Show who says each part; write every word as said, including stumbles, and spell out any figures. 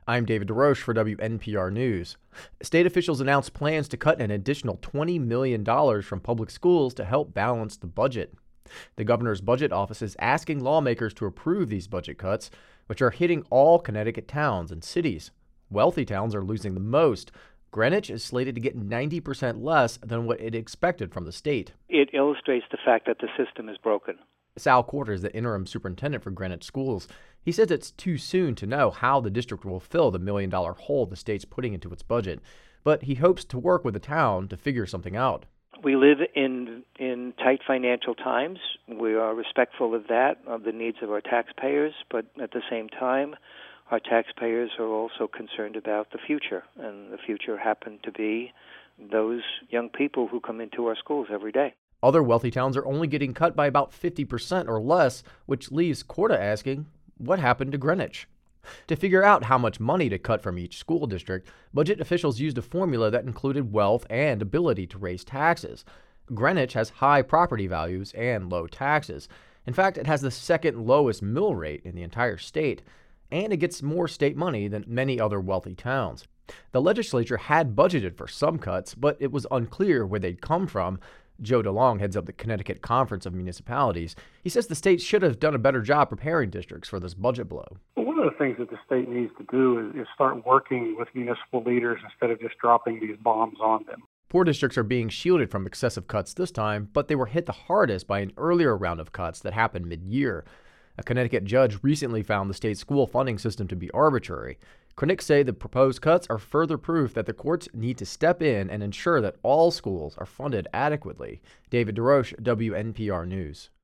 Speaker 1: I'm David DeRoche for W N P R News. State officials announced plans to cut an additional twenty million dollars from public schools to help balance the budget. The governor's budget office is asking lawmakers to approve these budget cuts, which are hitting all Connecticut towns and cities. Wealthy towns are losing the most. Greenwich is slated to get ninety percent less than what it expected from the state.
Speaker 2: It illustrates the fact that the system is broken.
Speaker 1: Sal Quarter is the interim superintendent for Greenwich Schools. He says it's too soon to know how the district will fill the million dollar hole the state's putting into its budget, but he hopes to work with the town to figure something out.
Speaker 2: We live in in tight financial times. We are respectful of that, of the needs of our taxpayers, but at the same time, our taxpayers are also concerned about the future, and the future happen to be those young people who come into our schools every day.
Speaker 1: Other wealthy towns are only getting cut by about fifty percent or less, which leaves Corda asking, what happened to Greenwich? To figure out how much money to cut from each school district, budget officials used a formula that included wealth and ability to raise taxes. Greenwich has high property values and low taxes. In fact, it has the second lowest mill rate in the entire state, and it gets more state money than many other wealthy towns. The legislature had budgeted for some cuts, but it was unclear where they'd come from. Joe DeLong heads up the Connecticut Conference of Municipalities. He says the state should have done a better job preparing districts for this budget blow.
Speaker 3: Well, one of the things that the state needs to do is, is start working with municipal leaders instead of just dropping these bombs on them.
Speaker 1: Poor districts are being shielded from excessive cuts this time, but they were hit the hardest by an earlier round of cuts that happened mid-year. A Connecticut judge recently found the state's school funding system to be arbitrary. Critics say the proposed cuts are further proof that the courts need to step in and ensure that all schools are funded adequately. David DeRoche, W N P R News.